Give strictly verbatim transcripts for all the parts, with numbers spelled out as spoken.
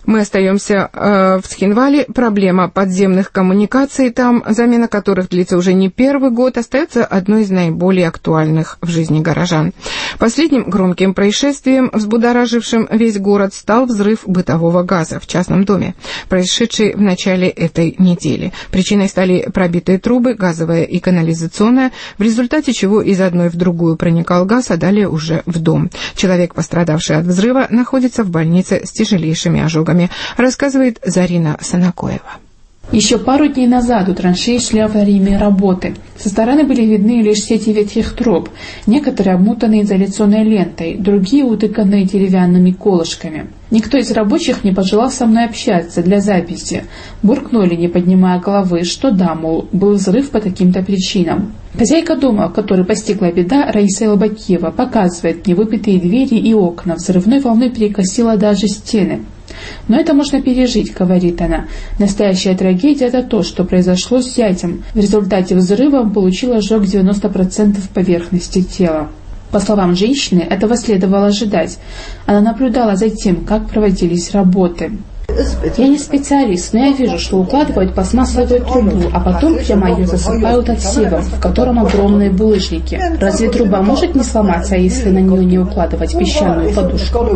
Мы остаемся э, в Цхинвале. Проблема подземных коммуникаций там, замена которых длится уже не первый год, остается одной из наиболее актуальных в жизни горожан. Последним громким происшествием, взбудоражившим весь город, стал взрыв бытового газа в частном доме, происшедший в начале этой недели. Причиной стали пробитые трубы, газовая и канализационная, в результате чего из одной в другую проникал газ, а далее уже в дом. Человек, пострадавший от взрыва, находится в больнице с тяжелейшими ожогами, рассказывает Зарина Санакоева. Еще пару дней назад у траншеи шли аварийные работы. Со стороны были видны лишь сети ветхих труб, некоторые обмотанные изоляционной лентой, другие утыканные деревянными колышками. Никто из рабочих не пожелал со мной общаться для записи. Буркнули, не поднимая головы, что да, мол, был взрыв по таким-то причинам. Хозяйка дома, которой постигла беда, Раиса Элбакиева, показывает мне выбитые двери и окна. Взрывной волной перекосила даже стены. Но это можно пережить, говорит она. Настоящая трагедия – это то, что произошло с зятем. В результате взрыва он получил ожог девяносто процентов поверхности тела. По словам женщины, этого следовало ожидать. Она наблюдала за тем, как проводились работы. Я не специалист, но я вижу, что укладывают пластмассовую трубу, а потом прямо ее засыпают отсевом, в котором огромные булыжники. Разве труба может не сломаться, если на нее не укладывать песчаную подушку?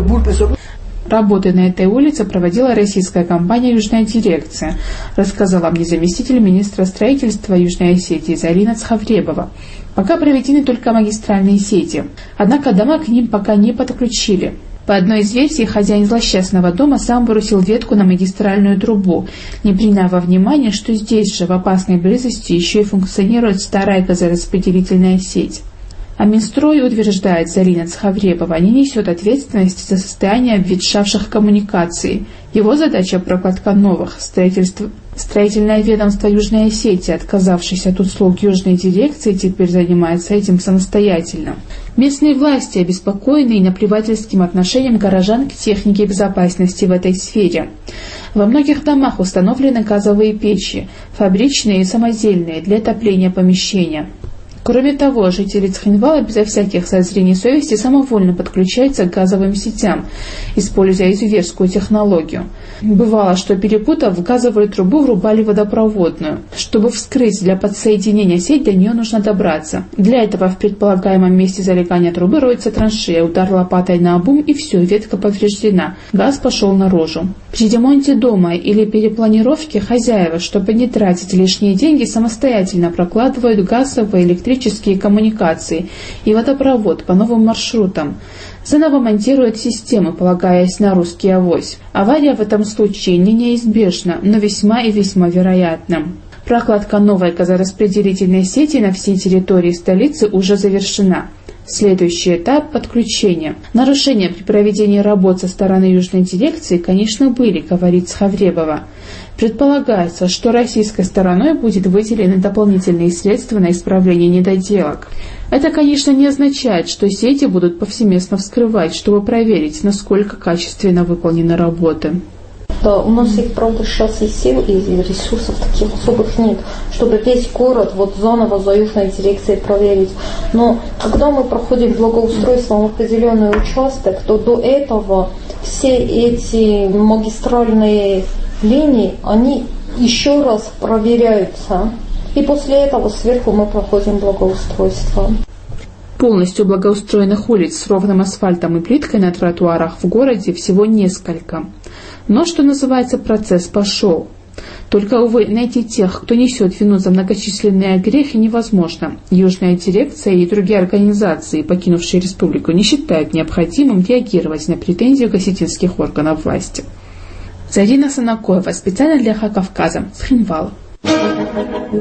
Работы на этой улице проводила российская компания «Южная дирекция», рассказала мне заместитель министра строительства Южной Осетии Зарина Цхавребова. Пока проведены только магистральные сети, однако дома к ним пока не подключили. По одной из версий, хозяин злосчастного дома сам бросил ветку на магистральную трубу, не приняв во внимание, что здесь же, в опасной близости, еще и функционирует старая газораспределительная сеть. А Минстрой утверждает, Зарина Цхавребова, не несет ответственности за состояние обветшавших коммуникаций. Его задача – прокладка новых. Строительство... Строительное ведомство Южной Осетии, отказавшись от услуг Южной дирекции, теперь занимается этим самостоятельно. Местные власти обеспокоены наплевательским отношением горожан к технике безопасности в этой сфере. Во многих домах установлены газовые печи, фабричные и самодельные, для отопления помещения. Кроме того, жители Цхинвала безо всяких зазрений совести самовольно подключаются к газовым сетям, используя изуверскую технологию. Бывало, что, перепутав, в газовую трубу врубали водопроводную. Чтобы вскрыть для подсоединения сеть, до нее нужно добраться. Для этого в предполагаемом месте залегания трубы роется траншея, удар лопатой наобум, и все, ветка повреждена. Газ пошел наружу. При ремонте дома или перепланировке хозяева, чтобы не тратить лишние деньги, самостоятельно прокладывают газовые электрические коммуникации и водопровод по новым маршрутам. Заново монтируют системы, полагаясь на русский авось. Авария в этом случае не неизбежна, но весьма и весьма вероятна. Прокладка новой газораспределительной сети на всей территории столицы уже завершена. Следующий этап – подключение. Нарушения при проведении работ со стороны Южной дирекции, конечно, были, говорит Цхавребова. Предполагается, что российской стороной будет выделены дополнительные средства на исправление недоделок. Это, конечно, не означает, что сети будут повсеместно вскрывать, чтобы проверить, насколько качественно выполнены работы. Да, у нас их, правда, сейчас и сил, и ресурсов таких особых нет, чтобы весь город вот заново за Южной дирекцией проверить. Но когда мы проходим благоустройство в определенный участок, то до этого все эти магистральные линии, они еще раз проверяются. И после этого сверху мы проходим благоустройство. Полностью благоустроенных улиц с ровным асфальтом и плиткой на тротуарах в городе всего несколько. Но, что называется, процесс пошел. Только, увы, найти тех, кто несет вину за многочисленные грехи, невозможно. Южная дирекция и другие организации, покинувшие республику, не считают необходимым реагировать на претензии осетинских органов власти. Зарина Санакоева, специально для Ха Кавказа, Цхинвал.